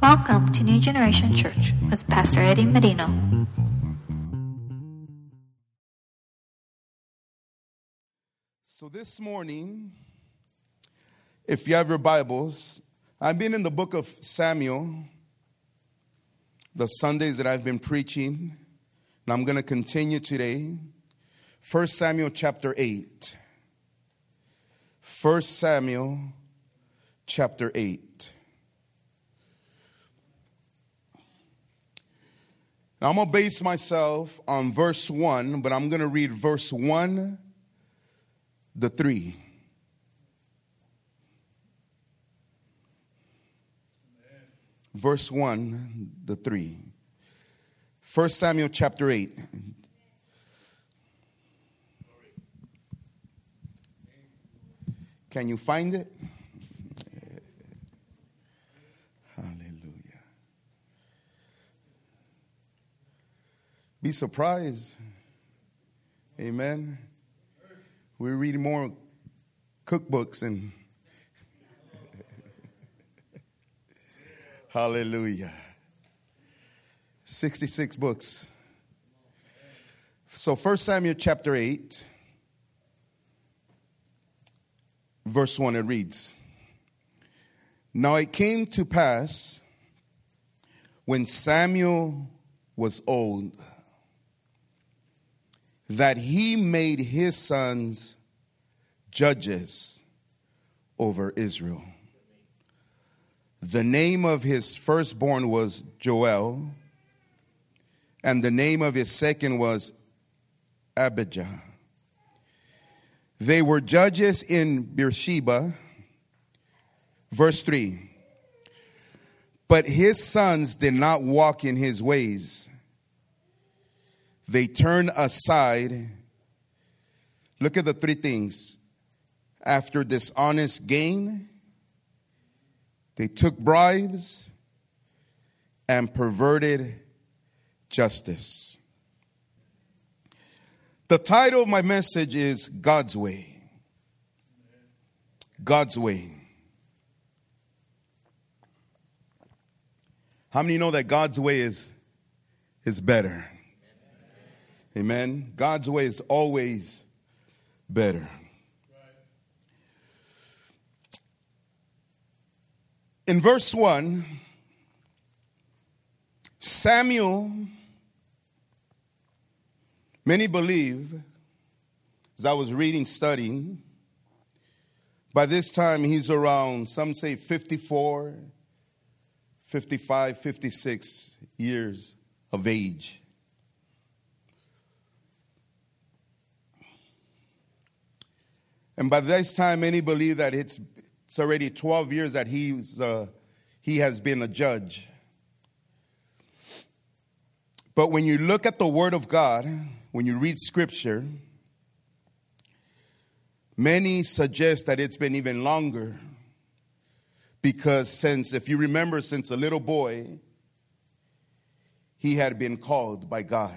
Welcome to New Generation Church with Pastor Eddie Medino. So this morning, if you have your Bibles, I've been in the book of Samuel, the Sundays that I've been preaching, and I'm going to continue today. 1 Samuel chapter 8. 1 Samuel chapter 8. Now, I'm going to base myself on verse 1, but I'm going to read verse 1 to 3. Verse 1 to 3. 1 Samuel chapter 8. Can you find it? Be surprised. Amen. We're reading more cookbooks and hallelujah. 66 books. So 1 Samuel chapter 8, verse 1, it reads, Now it came to pass when Samuel was old, that he made his sons judges over Israel. The name of his firstborn was Joel, and the name of his second was Abijah. They were judges in Beersheba. Verse 3. But his sons did not walk in his ways. They turned aside. Look at the three things. After dishonest gain, they took bribes and perverted justice. The title of my message is God's Way. God's Way. How many know that God's way is better? Amen. God's way is always better. In verse 1, Samuel, many believe, as I was reading, studying, by this time he's around, some say 54, 55, 56 years of age. And by this time, many believe that it's already 12 years that he has been a judge. But when you look at the Word of God, when you read Scripture, many suggest that it's been even longer. Because if you remember, since a little boy, he had been called by God.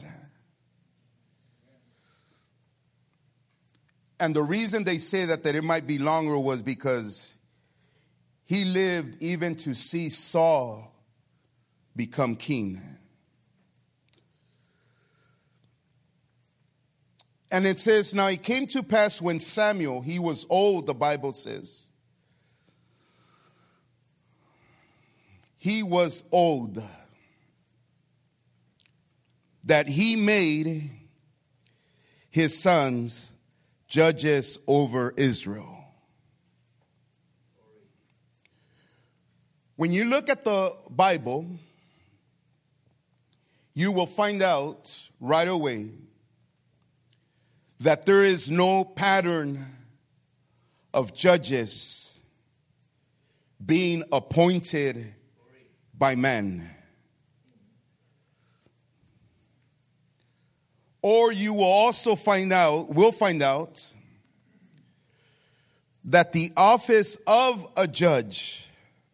And the reason they say that it might be longer was because he lived even to see Saul become king. And it says, now it came to pass when Samuel, he was old, the Bible says. He was old, that he made his sons judges over Israel. When you look at the Bible, you will find out right away that there is no pattern of judges being appointed by man. Or you will find out that the office of a judge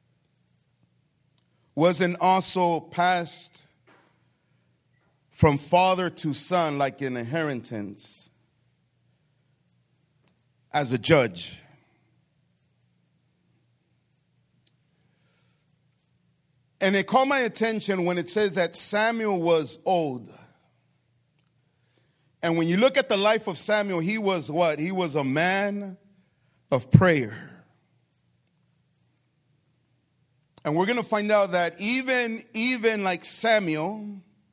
wasn't also passed from father to son like an inheritance as a judge. And it caught my attention when it says that Samuel was old. And when you look at the life of Samuel, he was what? He was a man of prayer. And we're going to find out that even like Samuel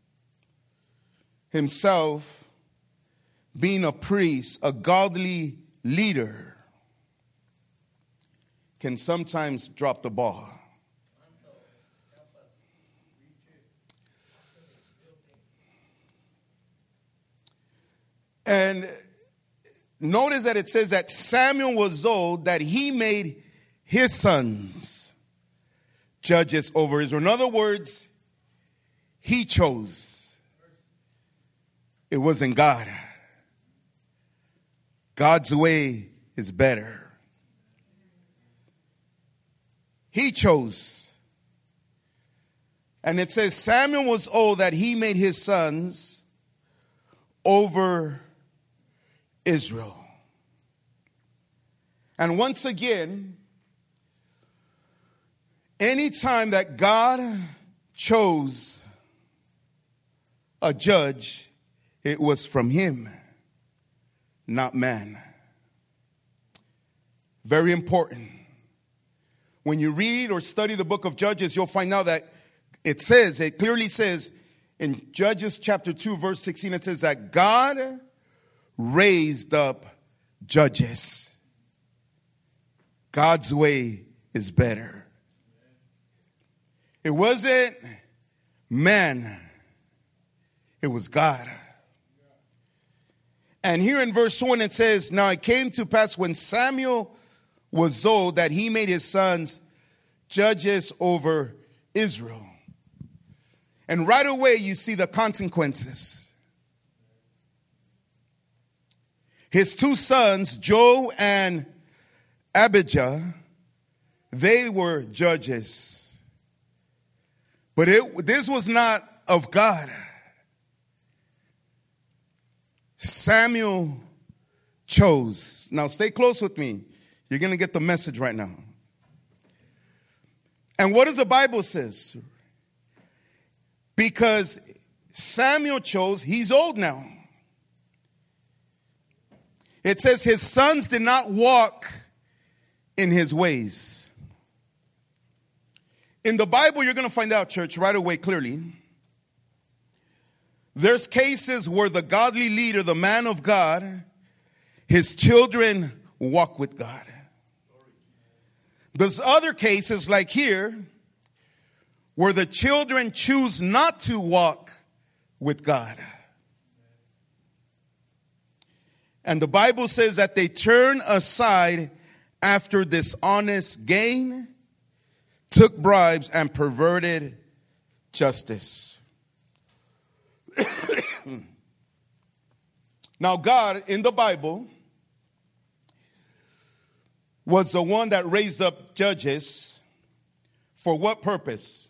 himself, being a priest, a godly leader, can sometimes drop the ball. And notice that it says that Samuel was old, that he made his sons judges over Israel. In other words, he chose. It wasn't God. God's way is better. He chose. And it says Samuel was old, that he made his sons over Israel. And once again, anytime that God chose a judge, it was from him, not man. Very important. When you read or study the book of Judges, you'll find out that it clearly says in Judges chapter 2, verse 16, it says that God raised up judges. God's way is better. It wasn't man. It was God. And here in verse 1 it says, now it came to pass when Samuel was old that he made his sons judges over Israel. And right away you see the consequences. His two sons, Joe and Abijah, they were judges. But this was not of God. Samuel chose. Now stay close with me. You're going to get the message right now. And what does the Bible says? Because Samuel chose, he's old now. It says his sons did not walk in his ways. In the Bible, you're going to find out, church, right away clearly. There's cases where the godly leader, the man of God, his children walk with God. There's other cases like here where the children choose not to walk with God. And the Bible says that they turn aside after dishonest gain, took bribes, and perverted justice. Now, God in the Bible was the one that raised up judges for what purpose?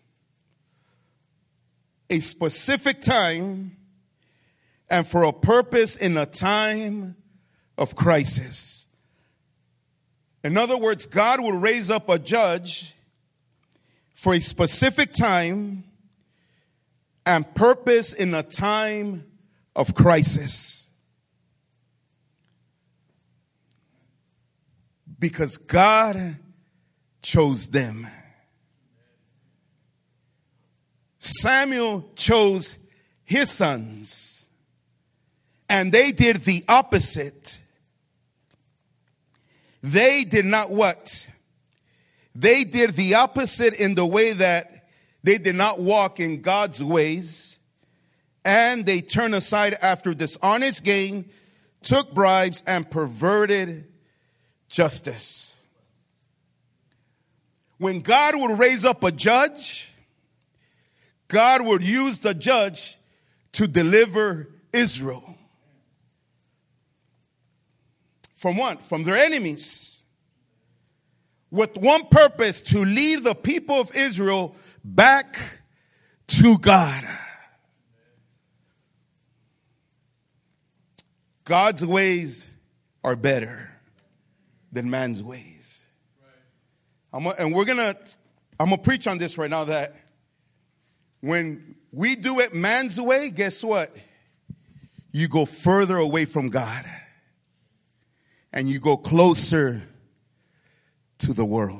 A specific time and for a purpose in a time of crisis. In other words, God will raise up a judge for a specific time and purpose in a time of crisis. Because God chose them. Samuel chose his sons, and they did the opposite. They did not what? They did the opposite in the way that they did not walk in God's ways, and they turned aside after dishonest gain, took bribes, and perverted justice. When God would raise up a judge, God would use the judge to deliver Israel. From what? From their enemies. With one purpose, to lead the people of Israel back to God. God's ways are better than man's ways. I'm going to preach on this right now, that when we do it man's way, guess what? You go further away from God. And you go closer to the world.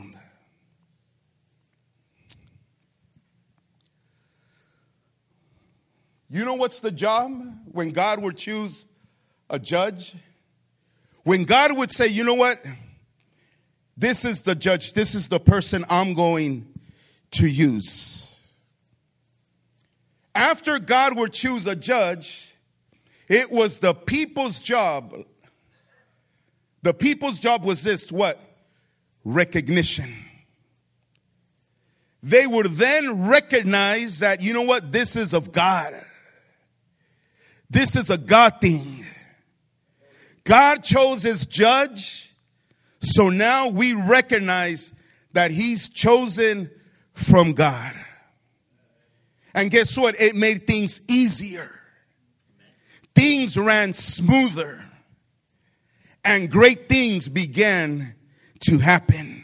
You know what's the job when God would choose a judge? When God would say, you know what? This is the judge. This is the person I'm going to use. After God would choose a judge, it was the people's job. The people's job was this, what? Recognition. They would then recognize that, you know what? This is of God. This is a God thing. God chose his judge, so now we recognize that he's chosen from God. And guess what? It made things easier. Things ran smoother. And great things began to happen.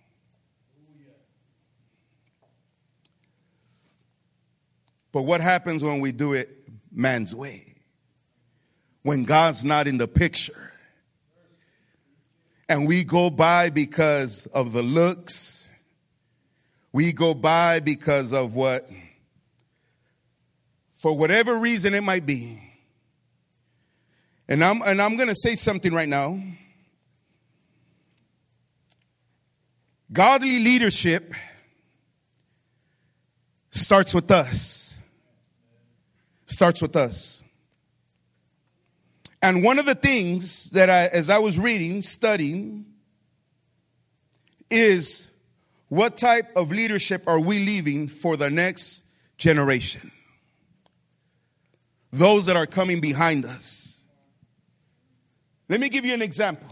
But what happens when we do it man's way? When God's not in the picture. And we go by because of the looks. We go by because of what? For whatever reason it might be. And I'm going to say something right now. Godly leadership starts with us. Starts with us. And one of the things that as I was reading, studying, is what type of leadership are we leaving for the next generation? Those that are coming behind us. Let me give you an example.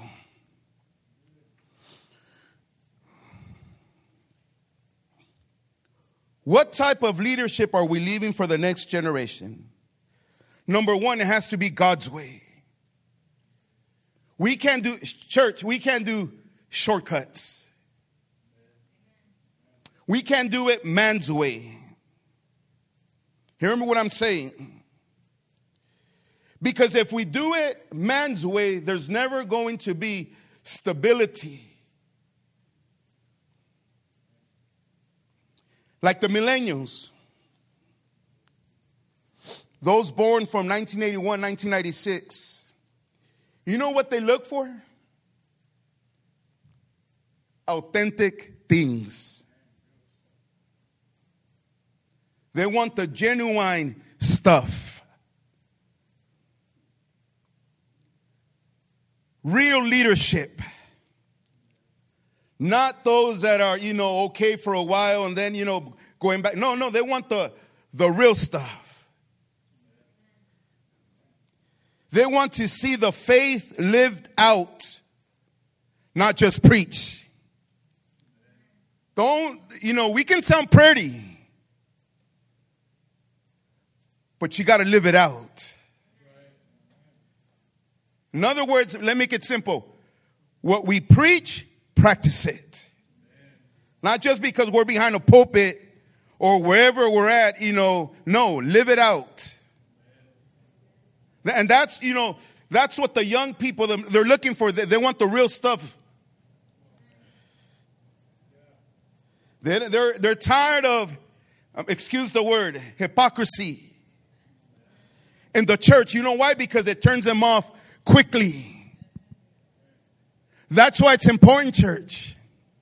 What type of leadership are we leaving for the next generation? Number one, it has to be God's way. We can't do, church, we can't do shortcuts. We can't do it man's way. Hear me what I'm saying? Because if we do it man's way, there's never going to be stability. Like the millennials. Those born from 1981, 1996. You know what they look for? Authentic things. They want the genuine stuff. Real leadership. Not those that are, okay for a while and then, going back. No, they want the real stuff. They want to see the faith lived out, not just preach. We can sound pretty, but you got to live it out. In other words, let me make it simple. What we preach, practice it. Not just because we're behind a pulpit or wherever we're at, no, live it out. And that's, that's what the young people, they're looking for. They want the real stuff. They're tired of, excuse the word, hypocrisy in the church. You know why? Because it turns them off quickly. That's why it's important, church.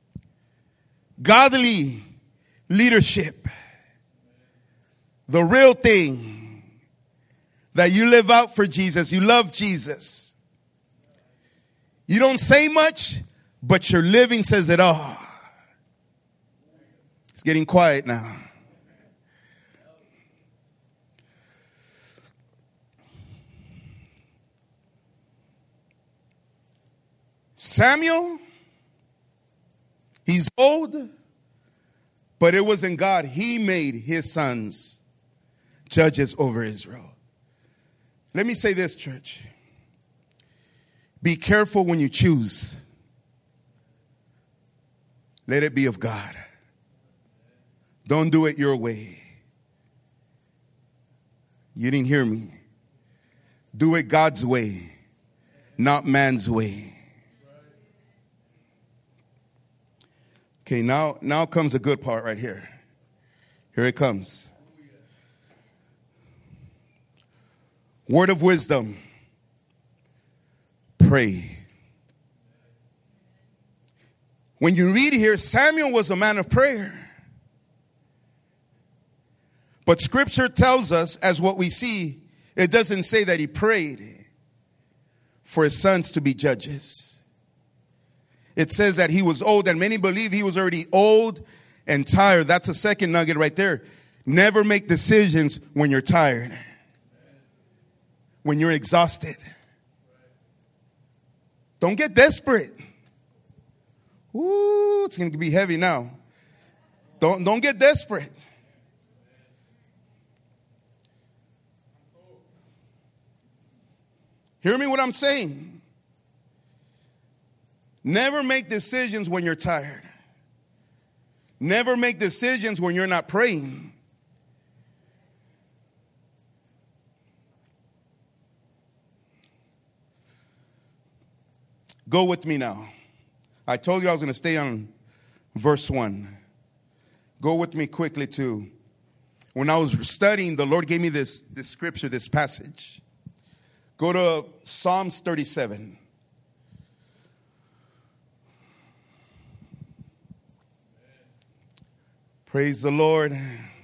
Godly leadership. The real thing. That you live out for Jesus. You love Jesus. You don't say much, but your living says it all. It's getting quiet now. Samuel, he's old, but it wasn't God. He made his sons judges over Israel. Let me say this, church. Be careful when you choose. Let it be of God. Don't do it your way. You didn't hear me. Do it God's way, not man's way. Okay, now comes the good part right here. Here it comes. Word of wisdom. Pray. When you read here, Samuel was a man of prayer. But Scripture tells us, as what we see, it doesn't say that he prayed for his sons to be judges. It says that he was old, and many believe he was already old and tired. That's a second nugget right there. Never make decisions when you're tired, when you're exhausted. Don't get desperate. Ooh, it's going to be heavy now. Don't get desperate. Hear me what I'm saying. Never make decisions when you're tired. Never make decisions when you're not praying. Go with me now. I told you I was going to stay on verse 1. Go with me quickly to, when I was studying, the Lord gave me this scripture, this passage. Go to Psalms 37. Praise the Lord.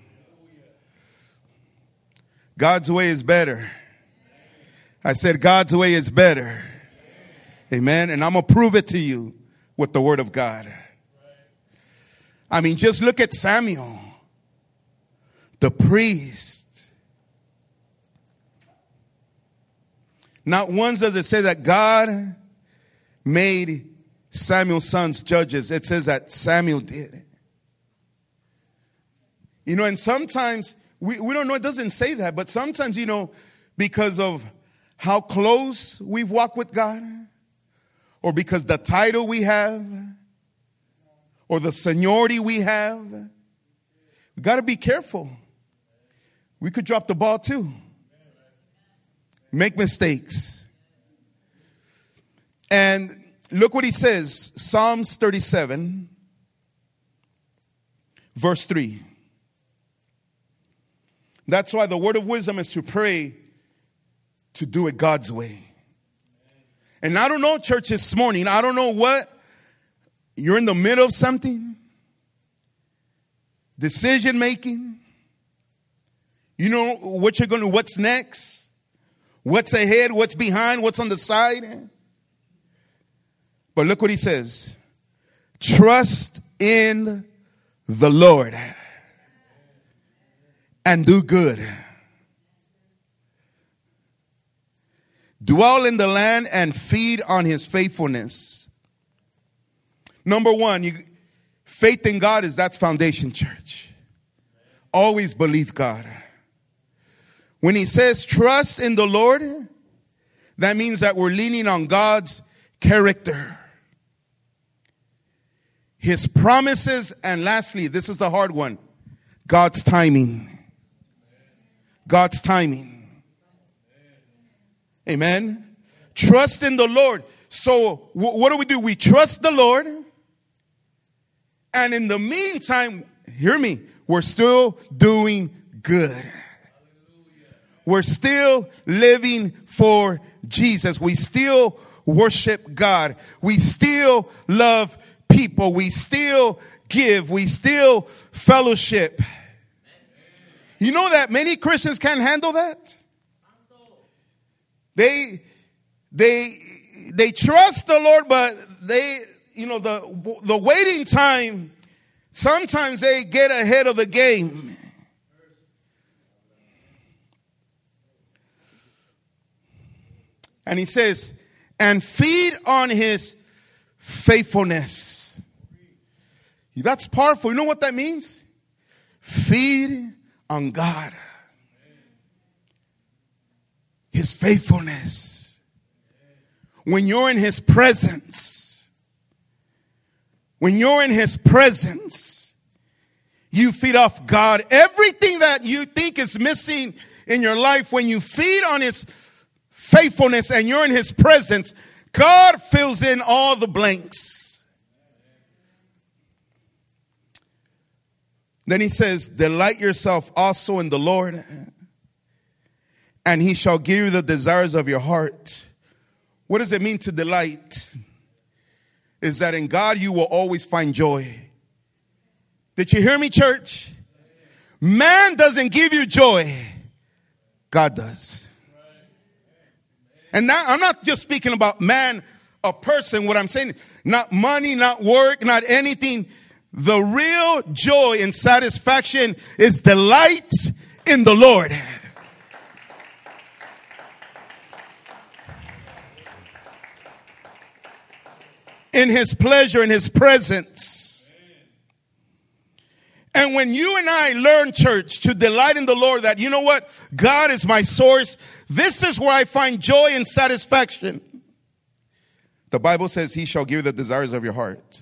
God's way is better. I said God's way is better. Amen. And I'm going to prove it to you with the word of God. I mean, just look at Samuel, the priest. Not once does it say that God made Samuel's sons judges. It says that Samuel did. You know, and sometimes, we don't know, it doesn't say that, but sometimes, you know, because of how close we've walked with God, or because the title we have, or the seniority we have, we got to be careful. We could drop the ball too. Make mistakes. And look what he says, Psalms 37, verse 3. That's why the word of wisdom is to pray, to do it God's way. And I don't know, church, this morning, I don't know what, you're in the middle of something, decision making, you know what you're going to, what's next, what's ahead, what's behind, what's on the side. But look what he says, trust in the Lord and do good. Dwell in the land and feed on his faithfulness. Number one, faith in God that's foundation, church. Always believe God. When he says trust in the Lord, that means that we're leaning on God's character, his promises, and lastly, this is the hard one, God's timing. God's timing. Amen. Trust in the Lord. So what do? We trust the Lord. And in the meantime, hear me, we're still doing good. We're still living for Jesus. We still worship God. We still love people. We still give. We still fellowship. You know that many Christians can't handle that? They trust the Lord, but they, you know, the waiting time, sometimes they get ahead of the game. And he says, and feed on his faithfulness. That's powerful. You know what that means? Feed on God. His faithfulness. When you're in his presence, you feed off God. Everything that you think is missing in your life, when you feed on his faithfulness and you're in his presence, God fills in all the blanks. Then he says, delight yourself also in the Lord, and he shall give you the desires of your heart. What does it mean to delight? Is that in God you will always find joy. Did you hear me, church? Man doesn't give you joy. God does. And now, I'm not just speaking about man, a person. What I'm saying, not money, not work, not anything. The real joy and satisfaction is delight in the Lord. In his pleasure, in his presence. And when you and I learn, church, to delight in the Lord, that, you know what? God is my source. This is where I find joy and satisfaction. The Bible says he shall give you the desires of your heart.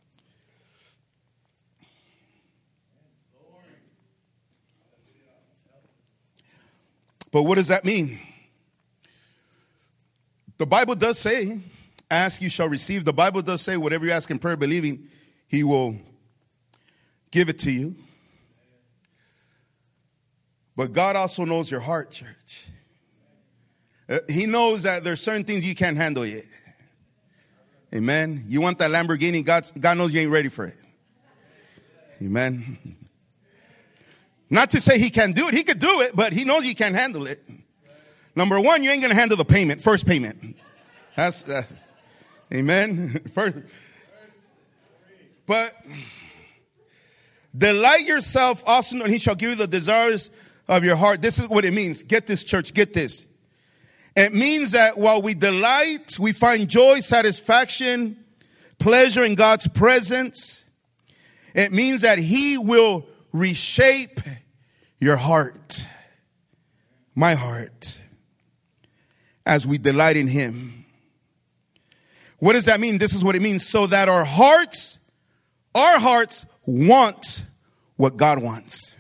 But what does that mean? The Bible does say, ask, you shall receive. The Bible does say, whatever you ask in prayer, believing, he will give it to you. But God also knows your heart, church. He knows that there's certain things you can't handle yet. Amen. You want that Lamborghini, God knows you ain't ready for it. Amen. Not to say he can't do it. He could do it, but he knows you can't handle it. Number one, you ain't going to handle the payment, first payment. That's, amen. First. But delight yourself also, and he shall give you the desires of your heart. This is what it means. Get this, church. Get this. It means that while we delight, we find joy, satisfaction, pleasure in God's presence. It means that he will reshape your heart, my heart, as we delight in him. What does that mean? This is what it means. So that our hearts want what God wants.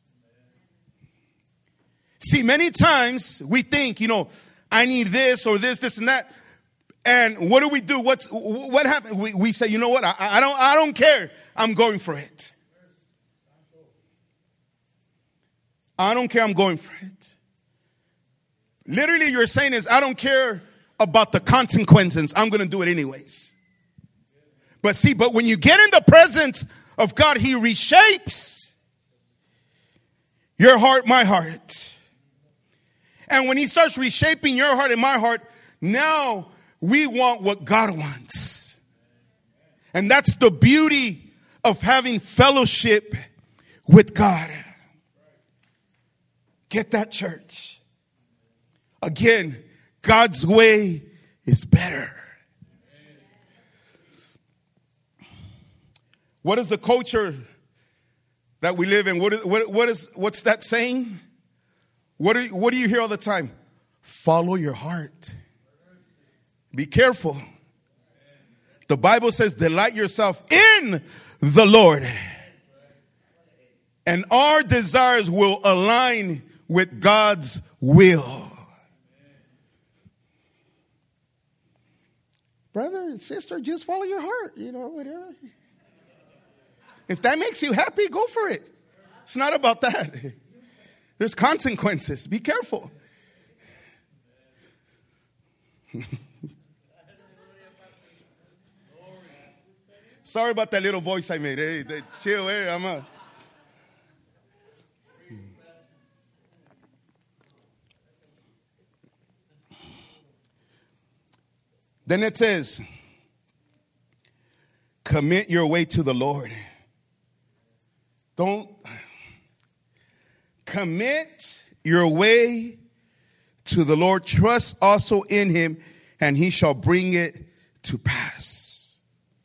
See, many times we think, I need this or this and that. And what do? What happens? We say, you know what? I don't care. I'm going for it. I don't care. I'm going for it. Literally, you're saying is, I don't care about the consequences. I'm going to do it anyways. But when you get in the presence of God, he reshapes your heart, my heart. And when he starts reshaping your heart and my heart, now we want what God wants. And that's the beauty of having fellowship with God. Get that, church? Again, God's way is better. What is the culture that we live in? What's that saying? What do you hear all the time? Follow your heart. Be careful. The Bible says, delight yourself in the Lord. And our desires will align with God's will. Brother and sister, just follow your heart. Whatever. If that makes you happy, go for it. It's not about that. There's consequences. Be careful. Sorry about that little voice I made. Hey, chill. Hey, I'm a... Then it says, commit your way to the Lord. Commit your way to the Lord. Trust also in him, and he shall bring it to pass.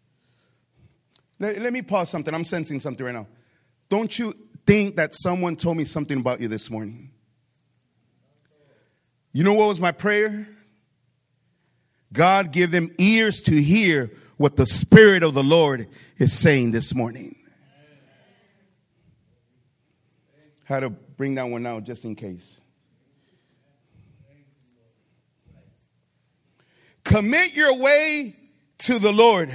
Let me pause something. I'm sensing something right now. Don't you think that someone told me something about you this morning? You know what was my prayer? God, give them ears to hear what the Spirit of the Lord is saying this morning. Had to bring that one out just in case. Commit your way to the Lord.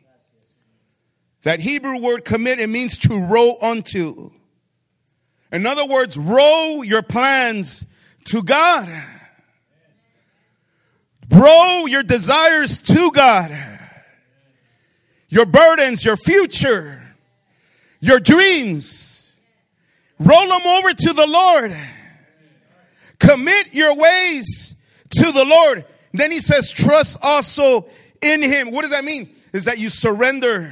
That Hebrew word commit, it means to row unto. In other words, row your plans to God. Row your desires to God. Your burdens, your future, your dreams. Roll them over to the Lord. Commit your ways to the Lord. Then he says, trust also in him. What does that mean? Is that you surrender.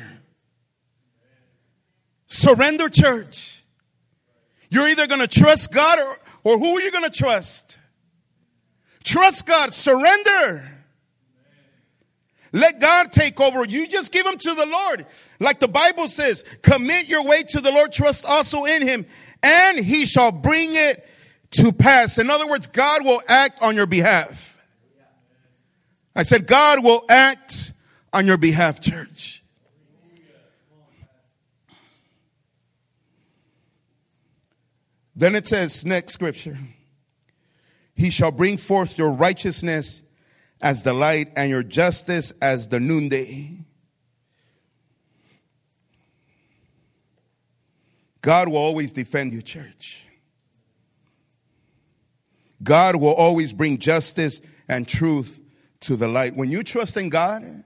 Surrender, church. You're either going to trust God or who are you going to trust? Trust God. Surrender. Let God take over. You just give them to the Lord. Like the Bible says, commit your way to the Lord. Trust also in him. And he shall bring it to pass. In other words, God will act on your behalf. I said, God will act on your behalf, church. Then it says, next scripture, he shall bring forth your righteousness as the light and your justice as the noonday. God will always defend you, church. God will always bring justice and truth to the light. When you trust in God,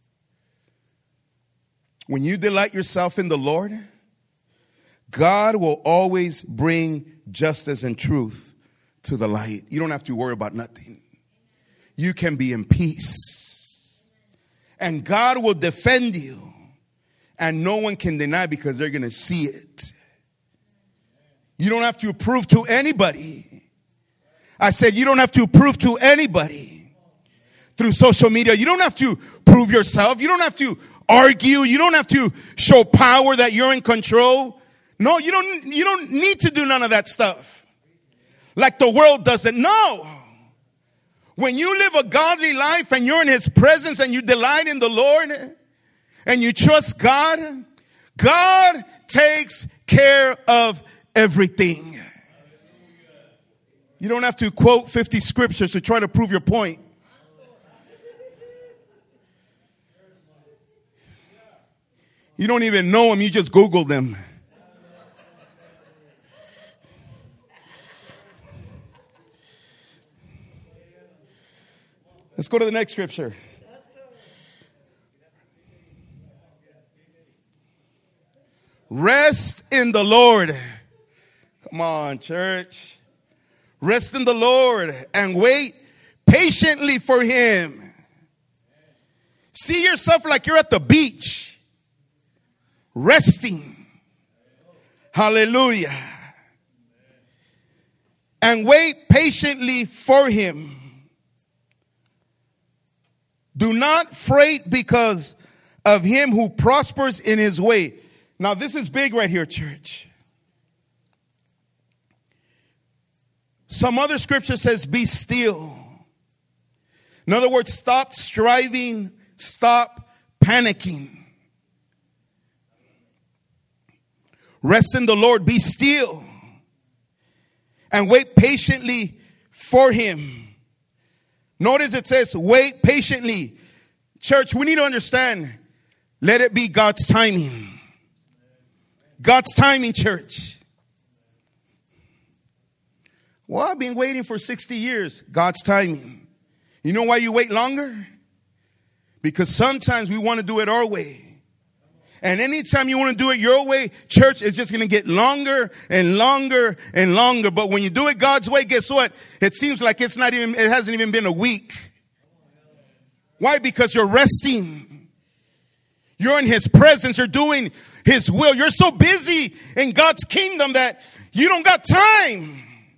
when you delight yourself in the Lord, God will always bring justice and truth to the light. You don't have to worry about nothing. You can be in peace. And God will defend you. And no one can deny because they're going to see it. You don't have to prove to anybody. I said you don't have to prove to anybody through social media. You don't have to prove yourself. You don't have to argue. You don't have to show power that you're in control. No, you don't need to do none of that stuff. Like the world doesn't. No. When you live a godly life and you're in his presence and you delight in the Lord and you trust God, God takes care of everything. You don't have to quote 50 scriptures to try to prove your point. You don't even know them. You just Google them. Let's go to the next scripture. Rest in the Lord. Come on, church. Rest in the Lord and wait patiently for him. See yourself like you're at the beach. Resting. Hallelujah. And wait patiently for him. Do not fret because of him who prospers in his way. Now this is big right here, church. Some other scripture says, be still. In other words, stop striving, stop panicking. Rest in the Lord, be still, and wait patiently for him. Notice it says, wait patiently. Church, we need to understand, let it be God's timing. God's timing, church. Well, I've been waiting for 60 years. God's timing. You know why you wait longer? Because sometimes we want to do it our way. And anytime you want to do it your way, church, is just going to get longer and longer and longer. But when you do it God's way, guess what? It seems like it hasn't even been a week. Why? Because you're resting. You're in his presence. You're doing his will. You're so busy in God's kingdom that you don't got time.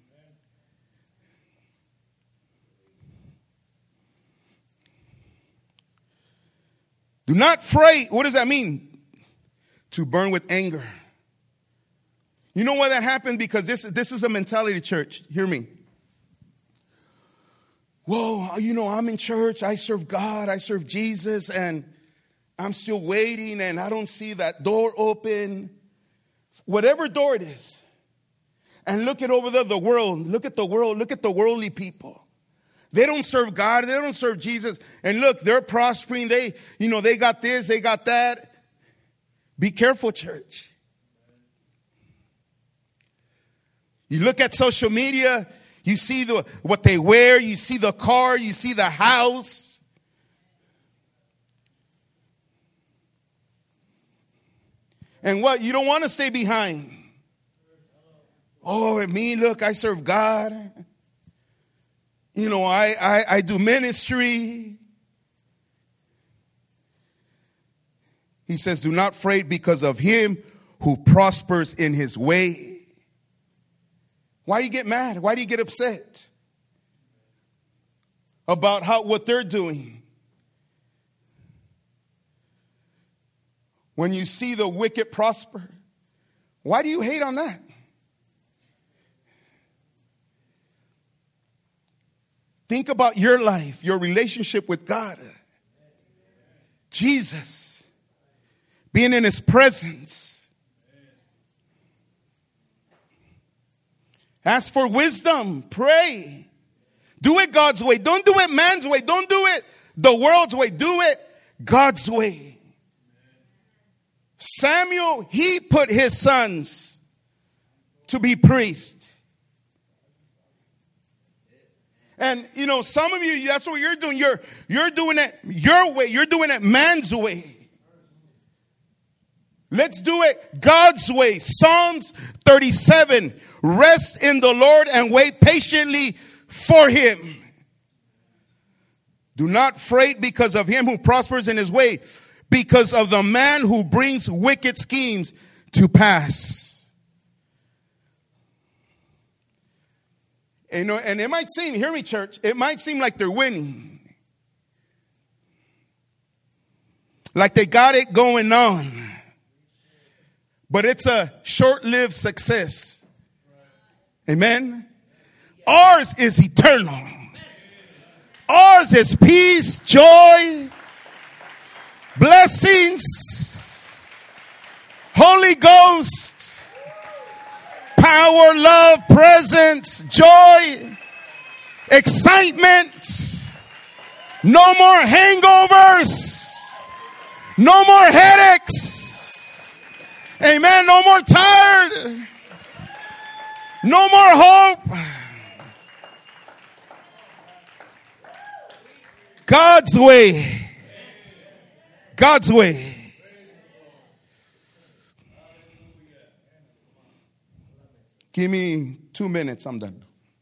Do not fret. What does that mean? To burn with anger. You know why that happened? Because this is the mentality, church. Hear me. Whoa, I'm in church. I serve God. I serve Jesus. And I'm still waiting. And I don't see that door open. Whatever door it is. And look at over there, the world. Look at the world. Look at the worldly people. They don't serve God. They don't serve Jesus. And look, they're prospering. They got this, they got that. Be careful, church. You look at social media, you see what they wear, you see the car, you see the house. And what? You don't want to stay behind. Oh, me, look, I serve God. I do ministry. He says, do not fret because of him who prospers in his way. Why do you get mad? Why do you get upset about what they're doing? When you see the wicked prosper, why do you hate on that? Think about your life, your relationship with God. Jesus, being in his presence. Ask for wisdom. Pray. Do it God's way. Don't do it man's way. Don't do it the world's way. Do it God's way. Samuel, he put his sons to be priests. And, some of you, that's what you're doing. You're doing it your way. You're doing it man's way. Let's do it God's way. Psalms 37. Rest in the Lord and wait patiently for him. Do not fret because of him who prospers in his way, because of the man who brings wicked schemes to pass. And it might seem, hear me, church, it might seem like they're winning. Like they got it going on. But it's a short-lived success. Amen. Ours is eternal. Ours is peace, joy, blessings, Holy Ghost, power, love, presence, joy, excitement, no more hangovers, no more headaches, amen, no more tired. No more hope. God's way. God's way. Give me 2 minutes. I'm done.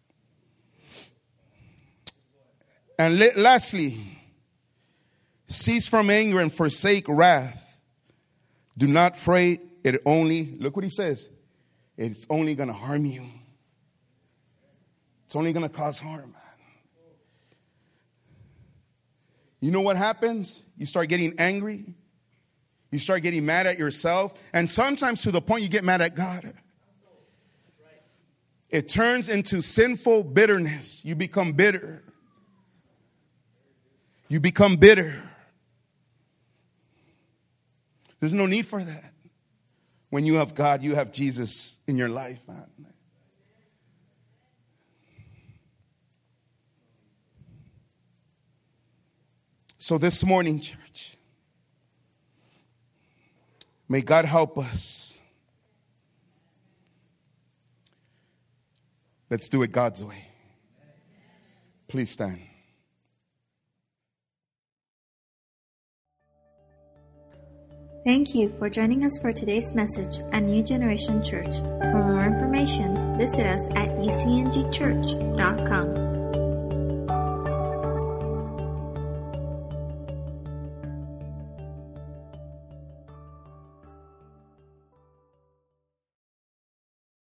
And lastly, cease from anger and forsake wrath. Do not fret. It only, look what he says. It's only going to harm you. It's only going to cause harm, man. You know what happens? You start getting angry. You start getting mad at yourself. And sometimes to the point you get mad at God. It turns into sinful bitterness. You become bitter. You become bitter. There's no need for that. When you have God, you have Jesus in your life, man. So this morning, church, may God help us. Let's do it God's way. Please stand. Thank you for joining us for today's message at New Generation Church. For more information, visit us at ecngchurch.com.